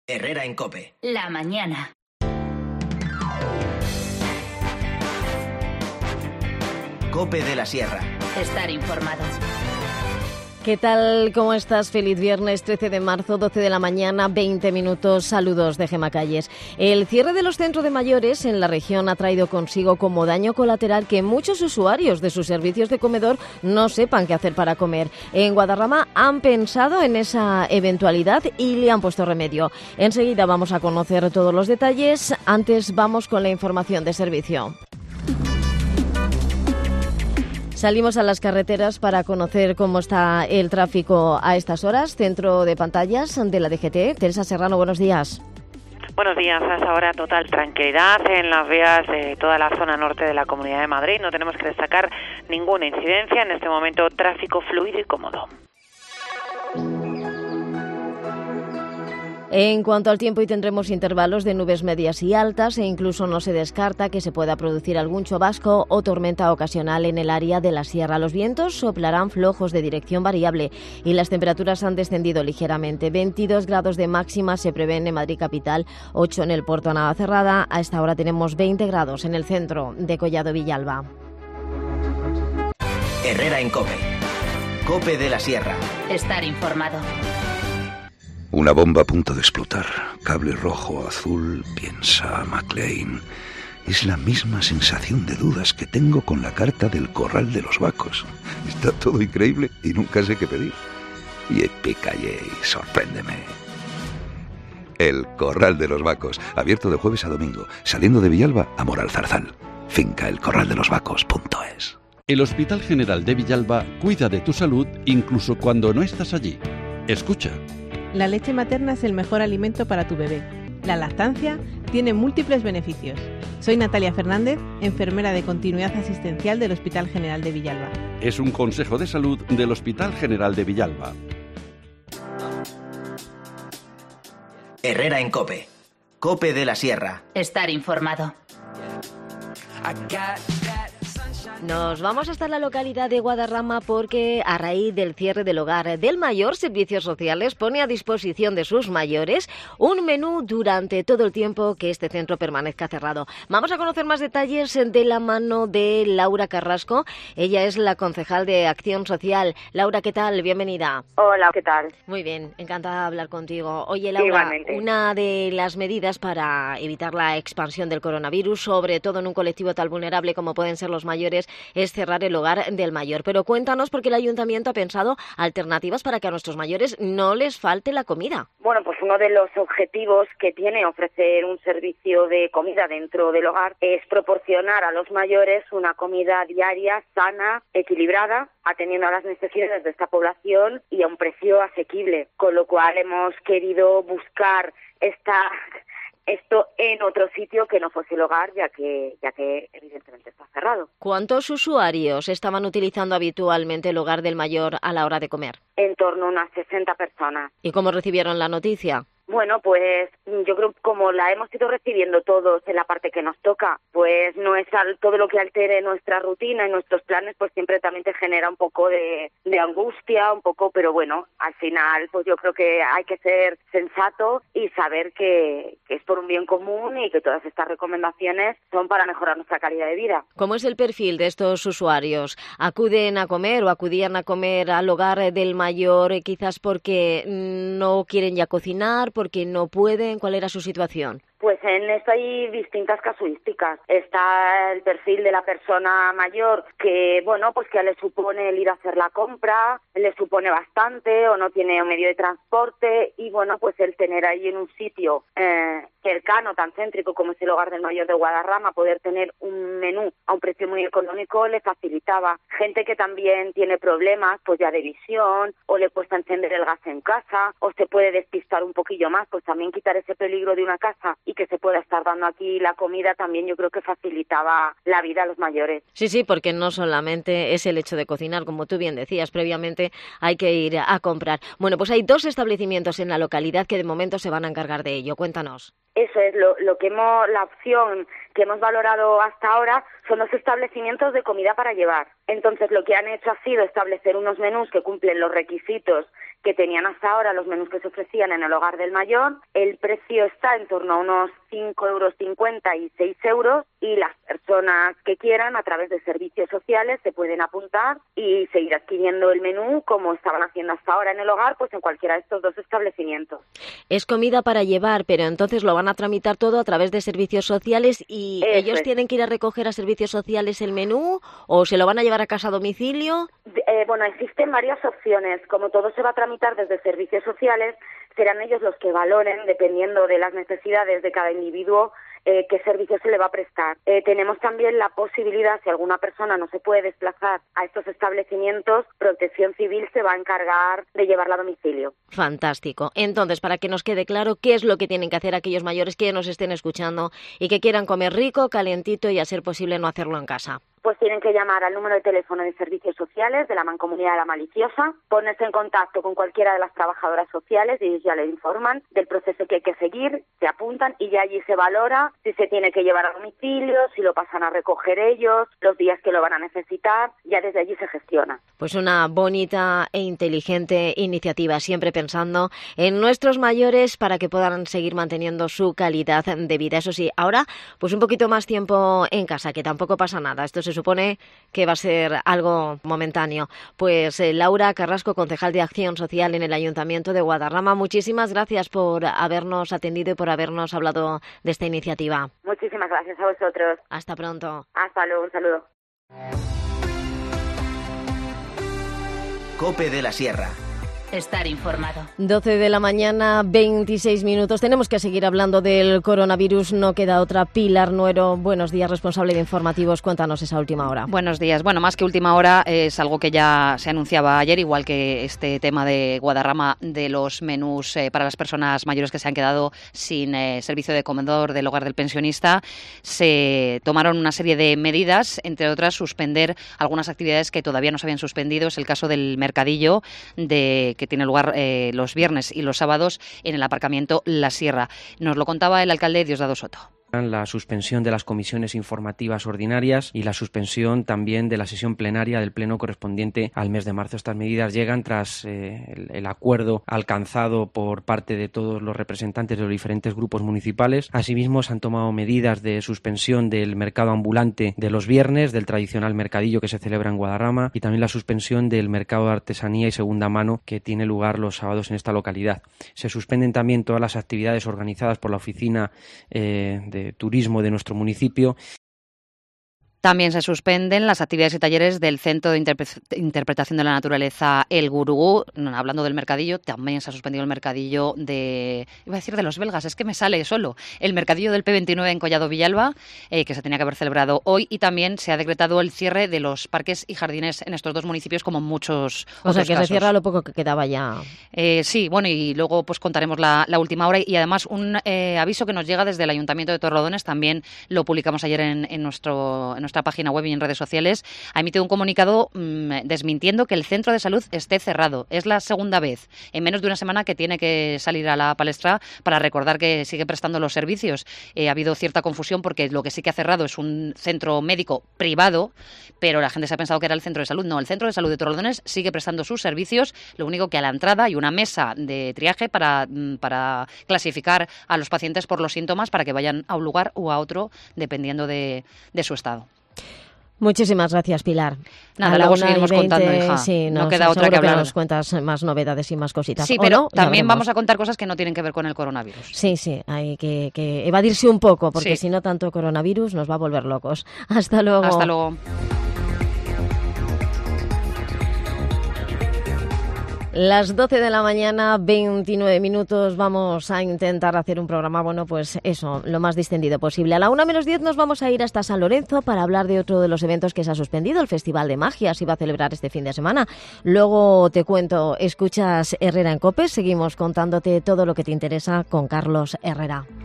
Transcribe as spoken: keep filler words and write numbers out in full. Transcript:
Herrera en COPE. La mañana. COPE de la Sierra. Estar informado. ¿Qué tal? ¿Cómo estás? Feliz viernes, trece de marzo, doce de la mañana, veinte minutos. Saludos de Gemma Calles. El cierre de los centros de mayores en la región ha traído consigo como daño colateral que muchos usuarios de sus servicios de comedor no sepan qué hacer para comer. En Guadarrama han pensado en esa eventualidad y le han puesto remedio. Enseguida vamos a conocer todos los detalles. Antes vamos con la información de servicio. Salimos a las carreteras para conocer cómo está el tráfico a estas horas. Centro de pantallas de la D G T. Teresa Serrano, buenos días. Buenos días. A esta hora total tranquilidad en las vías de toda la zona norte de la Comunidad de Madrid. No tenemos que destacar ninguna incidencia. En este momento tráfico fluido y cómodo. En cuanto al tiempo, hoy tendremos intervalos de nubes medias y altas e incluso no se descarta que se pueda producir algún chubasco o tormenta ocasional en el área de la sierra. Los vientos soplarán flojos de dirección variable y las temperaturas han descendido ligeramente. veintidós grados de máxima se prevén en Madrid capital, ocho en el Puerto Navacerrada. A esta hora tenemos veinte grados en el centro de Collado Villalba. Herrera en COPE. COPE de la Sierra. Estar informado. Una bomba a punto de explotar. Cable rojo, azul, piensa McLean. Es la misma sensación de dudas que tengo con la carta del Corral de los Vacos. Está todo increíble y nunca sé qué pedir. Y Epicayey, sorpréndeme. El Corral de los Vacos, abierto de jueves a domingo, saliendo de Villalba a Moralzarzal. Finca el corral de los vacos punto es. El Hospital General de Villalba cuida de tu salud incluso cuando no estás allí. Escucha. La leche materna es el mejor alimento para tu bebé. La lactancia tiene múltiples beneficios. Soy Natalia Fernández, enfermera de continuidad asistencial del Hospital General de Villalba. Es un consejo de salud del Hospital General de Villalba. Herrera en COPE. COPE de la Sierra. Estar informado. Nos vamos hasta la localidad de Guadarrama porque a raíz del cierre del hogar del mayor, Servicios Sociales pone a disposición de sus mayores un menú durante todo el tiempo que este centro permanezca cerrado. Vamos a conocer más detalles de la mano de Laura Carrasco. Ella es la concejal de Acción Social. Laura, ¿qué tal? Bienvenida. Hola, ¿qué tal? Muy bien, encantada de hablar contigo. Oye, Laura, Igualmente. Una de las medidas para evitar la expansión del coronavirus, sobre todo en un colectivo tan vulnerable como pueden ser los mayores, es cerrar el hogar del mayor. Pero cuéntanos, porque el Ayuntamiento ha pensado alternativas para que a nuestros mayores no les falte la comida. Bueno, pues uno de los objetivos que tiene ofrecer un servicio de comida dentro del hogar es proporcionar a los mayores una comida diaria, sana, equilibrada, atendiendo a las necesidades de esta población y a un precio asequible. Con lo cual hemos querido buscar esta... esto en otro sitio que no fuese el hogar, ya que ya que evidentemente está cerrado. ¿Cuántos usuarios estaban utilizando habitualmente el hogar del mayor a la hora de comer? En torno a unas sesenta personas. ¿Y cómo recibieron la noticia? Bueno, pues yo creo que como la hemos ido recibiendo todos en la parte que nos toca, pues no es al, todo lo que altere nuestra rutina y nuestros planes, pues siempre también te genera un poco de, de angustia, un poco, pero bueno, al final pues yo creo que hay que ser sensato y saber que, que es por un bien común y que todas estas recomendaciones son para mejorar nuestra calidad de vida. ¿Cómo es el perfil de estos usuarios? ¿Acuden a comer o acudían a comer al hogar del mayor eh, quizás porque no quieren ya cocinar, porque no pueden? ¿Cuál era su situación? Pues en esto hay distintas casuísticas. Está el perfil de la persona mayor que, bueno, pues que le supone el ir a hacer la compra, le supone bastante o no tiene un medio de transporte y, bueno, pues el tener ahí en un sitio eh, cercano, tan céntrico como es el hogar del mayor de Guadarrama, poder tener un menú a un precio muy económico le facilitaba. Gente que también tiene problemas, pues ya de visión, o le cuesta encender el gas en casa, o se puede despistar un poquillo más, pues también quitar ese peligro de una casa y que se pueda estar dando aquí la comida también yo creo que facilitaba la vida a los mayores. Sí, sí, porque no solamente es el hecho de cocinar, como tú bien decías, previamente hay que ir a comprar. Bueno, pues hay dos establecimientos en la localidad que de momento se van a encargar de ello. Cuéntanos. Eso es lo, lo que hemos, la opción que hemos valorado hasta ahora son los establecimientos de comida para llevar. Entonces lo que han hecho ha sido establecer unos menús que cumplen los requisitos que tenían hasta ahora los menús que se ofrecían en el hogar del mayor. El precio está en torno a unos cinco euros cincuenta y seis euros, y las personas que quieran a través de servicios sociales se pueden apuntar y seguir adquiriendo el menú como estaban haciendo hasta ahora en el hogar, pues en cualquiera de estos dos establecimientos. Es comida para llevar, pero entonces lo van a tramitar todo a través de servicios sociales y Eso ellos es. tienen que ir a recoger a servicios sociales el menú o se lo van a llevar a casa a domicilio. Eh, bueno, existen varias opciones. Como todo se va a tramitar desde servicios sociales, serán ellos los que valoren, dependiendo de las necesidades de cada individuo, eh, qué servicio se le va a prestar. Eh, tenemos también la posibilidad, si alguna persona no se puede desplazar a estos establecimientos, Protección Civil se va a encargar de llevarla a domicilio. Fantástico. Entonces, para que nos quede claro qué es lo que tienen que hacer aquellos mayores que nos estén escuchando y que quieran comer rico, calentito y a ser posible no hacerlo en casa. Pues tienen que llamar al número de teléfono de servicios sociales de la Mancomunidad de la Maliciosa, ponerse en contacto con cualquiera de las trabajadoras sociales y ellos ya le informan del proceso que hay que seguir, se apuntan y ya allí se valora si se tiene que llevar a domicilio, si lo pasan a recoger ellos, los días que lo van a necesitar, ya desde allí se gestiona. Pues una bonita e inteligente iniciativa, siempre pensando en nuestros mayores para que puedan seguir manteniendo su calidad de vida. Eso sí, ahora pues un poquito más tiempo en casa, que tampoco pasa nada. Esto se supone que va a ser algo momentáneo. Pues eh, Laura Carrasco, concejal de Acción Social en el Ayuntamiento de Guadarrama, muchísimas gracias por habernos atendido y por habernos hablado de esta iniciativa. Muchísimas gracias a vosotros. Hasta pronto. Hasta luego, un saludo. COPE de la Sierra. Estar informado. doce de la mañana, veintiséis minutos. Tenemos que seguir hablando del coronavirus. No queda otra. Pilar Nuero, buenos días, responsable de informativos. Cuéntanos esa última hora. Buenos días. Bueno, más que última hora, es algo que ya se anunciaba ayer, igual que este tema de Guadarrama de los menús eh, para las personas mayores que se han quedado sin eh, servicio de comedor del hogar del pensionista. Se tomaron una serie de medidas, entre otras suspender algunas actividades que todavía no se habían suspendido. Es el caso del mercadillo de que tiene lugar eh, los viernes y los sábados en el aparcamiento La Sierra. Nos lo contaba el alcalde Diosdado Soto. La suspensión de las comisiones informativas ordinarias y la suspensión también de la sesión plenaria del pleno correspondiente al mes de marzo. Estas medidas llegan tras eh, el, el acuerdo alcanzado por parte de todos los representantes de los diferentes grupos municipales. Asimismo, se han tomado medidas de suspensión del mercado ambulante de los viernes, del tradicional mercadillo que se celebra en Guadarrama, y también la suspensión del mercado de artesanía y segunda mano que tiene lugar los sábados en esta localidad. Se suspenden también todas las actividades organizadas por la oficina eh, de de turismo de nuestro municipio. También se suspenden las actividades y talleres del Centro de Interpre- Interpretación de la Naturaleza El Gurugú. Hablando del mercadillo, también se ha suspendido el mercadillo de... Iba a decir de los belgas, es que me sale solo. El mercadillo del P veintinueve en Collado Villalba, eh, que se tenía que haber celebrado hoy. Y también se ha decretado el cierre de los parques y jardines en estos dos municipios, como en muchos O otros sea, que casos. se cierra lo poco que quedaba ya. Eh, sí, bueno, y luego pues contaremos la, la última hora. Y además un eh, aviso que nos llega desde el Ayuntamiento de Torrelodones, también lo publicamos ayer en, en, nuestro, en nuestra página web y en redes sociales. Ha emitido un comunicado mmm, desmintiendo que el centro de salud esté cerrado. Es la segunda vez en menos de una semana que tiene que salir a la palestra para recordar que sigue prestando los servicios. Eh, ha habido cierta confusión porque lo que sí que ha cerrado es un centro médico privado, pero la gente se ha pensado que era el centro de salud. No, el centro de salud de Torrelodones sigue prestando sus servicios, lo único que a la entrada hay una mesa de triaje para, para clasificar a los pacientes por los síntomas para que vayan a un lugar u a otro dependiendo de, de su estado. Muchísimas gracias, Pilar. Nada, A la luego una seguimos y veinte, contando, hija. Sí, No nos- queda otra seguro que hablar. nos cuentas más novedades y más cositas. Sí, ¿O pero no? Ya también veremos. vamos a contar cosas que no tienen que ver con el coronavirus. Sí, sí, hay que, que evadirse un poco, porque Sí. si no tanto coronavirus nos va a volver locos. Hasta luego. Hasta luego. Las doce de la mañana, veintinueve minutos, vamos a intentar hacer un programa, bueno, pues eso, lo más distendido posible. A la una menos diez nos vamos a ir hasta San Lorenzo para hablar de otro de los eventos que se ha suspendido, el Festival de Magia, se iba a celebrar este fin de semana. Luego te cuento, escuchas Herrera en COPE, seguimos contándote todo lo que te interesa con Carlos Herrera.